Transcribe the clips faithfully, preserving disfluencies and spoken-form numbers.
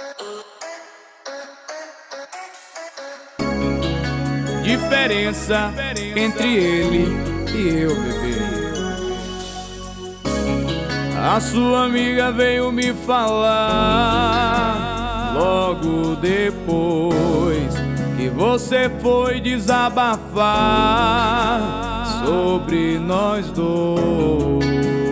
Diferença entre ele e eu, bebê. A sua amiga veio me falar logo depois que você foi desabafar sobre nós dois.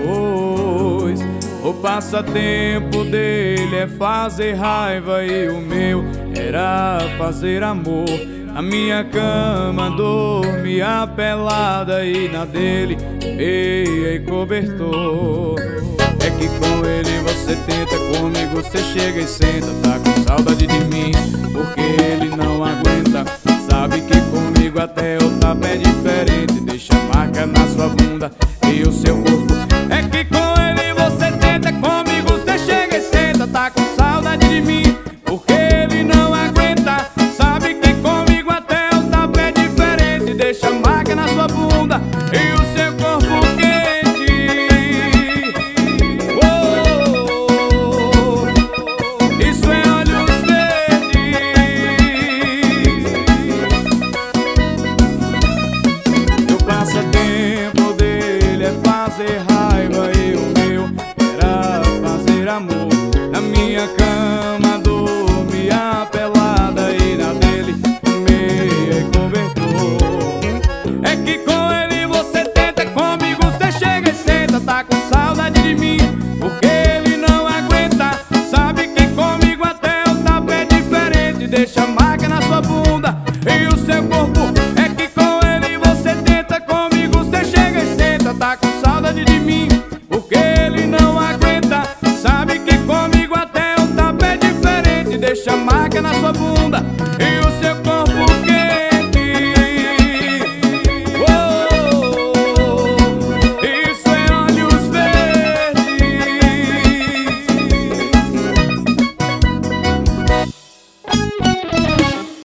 O passatempo dele é fazer raiva e o meu era fazer amor. A minha cama dormia pelada e na dele meia e cobertor. É que com ele você tenta, comigo você chega e senta. Tá com saudade de mim, porque ele não aguenta. Sabe que comigo até o tapa é diferente.